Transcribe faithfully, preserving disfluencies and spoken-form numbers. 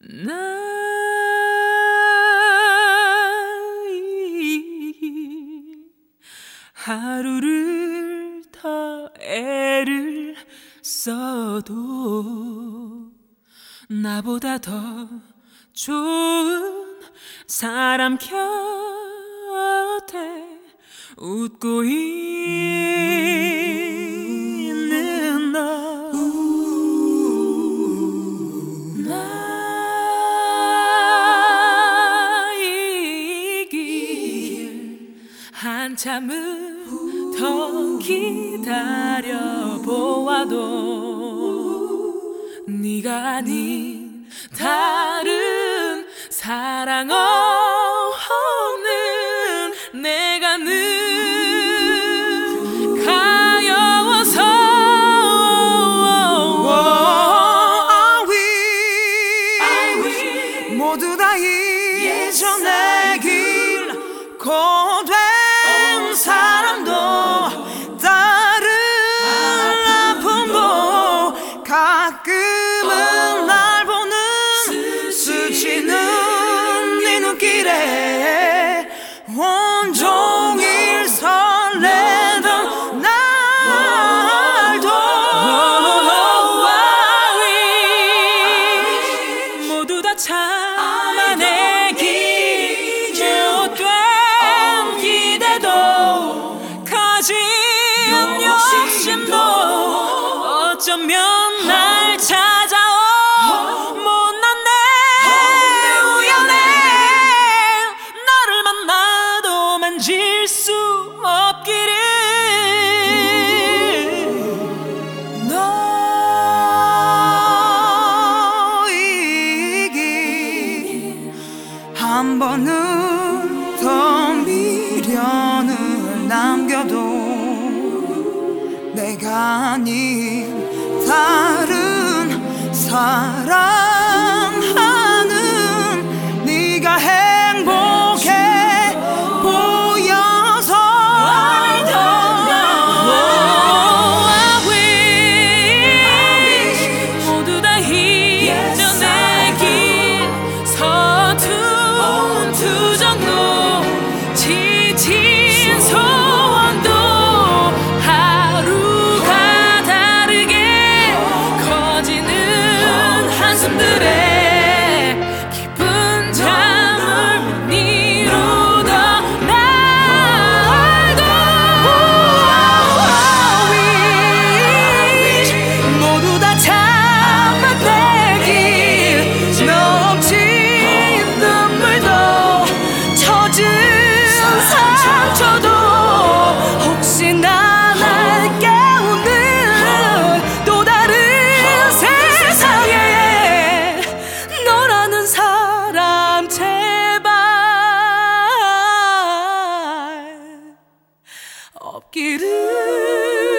나이 하루를 더 애를 써도 나보다 더 좋은 사람 곁에 웃고 있는 너 나이길 한참을 더 기다려보아도 네가 아닌 다른 사랑 없는 내가 늘 가여워서 I will, I will 모두 다 잊어내길 고된 사람도 다른 아픔도 가끔은 날 보는 스치는 네 눈길에 온종일 설레던 날도 모두 다 참아내기 주된 기대도 가진 욕심도 어쩌면 날 찾아오 못난 내 우연에 너를 만나도 만질 수 없기를 너이길 한 번은 더 미련을 남겨도 내가 아닌 다른 사랑하는 네가 행복해 보여서 I don't know. I will 모두 다 잊어내길 서툰 투정도 지친 소원도 하루가 다르게 커지는 한숨들에 깊은 잠을 못 이루던 날도 모두 다 참아내길 넘친 눈물도 젖은 상처도 혹시나 날 깨우는 또 다른 세상에 너라는 사람 제발 없기를